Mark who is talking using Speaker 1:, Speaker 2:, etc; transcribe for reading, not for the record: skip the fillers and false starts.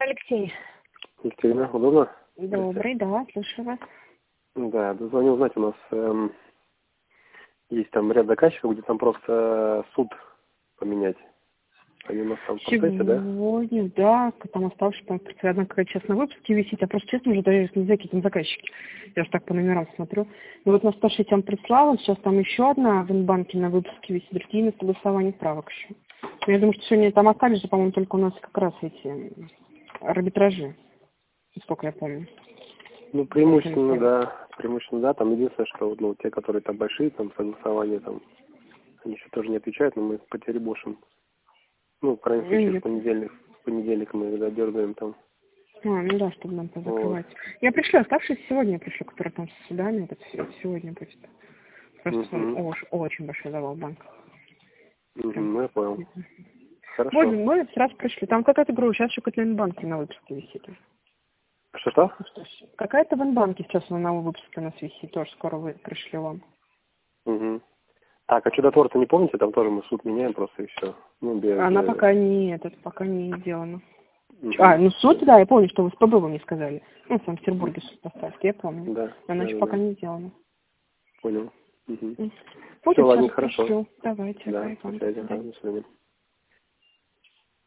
Speaker 1: Алексей.
Speaker 2: Екатерина, удобно?
Speaker 1: Добрый, да, слушаю вас.
Speaker 2: Да, дозвонил, знаете, у нас есть там ряд заказчиков, где там просто суд поменять. Они у нас там в процессе, да?
Speaker 1: Сегодня, да, там оставшись, там одна какая-то сейчас на выпуске висит, я просто честно уже даже не знаю, какие там заказчики. Я же так по номерам смотрю. И вот на 106 я вам прислала, сейчас там еще одна в Инбанке на выпуске висит, другие на согласовании правок еще. Но я думаю, что сегодня там остались же, по-моему, только у нас как раз эти арбитражи, насколько я помню.
Speaker 2: Ну, преимущественно, да, там единственное, что вот, ну, те, которые там большие, там, согласования, там, они еще тоже не отвечают, но мы их потеребошим. Ну, в крайнем случае, в понедельник мы их дергаем там.
Speaker 1: Ну да, чтобы нам
Speaker 2: Вот.
Speaker 1: позакрывать. Я пришлю, оставшиеся сегодня я пришлю, который там с судами, это все сегодня будет. Просто очень большой завал банка.
Speaker 2: Ну, я понял.
Speaker 1: Вот,
Speaker 2: Хорошо.
Speaker 1: мы сразу пришли. Там какая-то игра, сейчас еще какая-то в Инбанке на выпуске висит.
Speaker 2: Что-что?
Speaker 1: Какая-то в Инбанке сейчас на новом выпуске у нас висит, тоже скоро вы пришли вам.
Speaker 2: Угу. Так, а чудотворца не помните? Там тоже мы суд меняем просто и все. Ну, без...
Speaker 1: Она пока не сделана.
Speaker 2: Угу.
Speaker 1: Ну суд, да, я помню, что вы с ПБ вы мне сказали. Ну, в Санкт-Петербурге суд поставьте, я помню.
Speaker 2: Да,
Speaker 1: Но она еще пока не сделана.
Speaker 2: Понял. Угу. Все,
Speaker 1: Будет,
Speaker 2: ладно,
Speaker 1: сейчас
Speaker 2: хорошо.
Speaker 1: пришлю. Давайте,
Speaker 2: Да,
Speaker 1: бай,
Speaker 2: до
Speaker 1: вам, до
Speaker 2: связи.
Speaker 1: свидания.
Speaker 2: До свидания.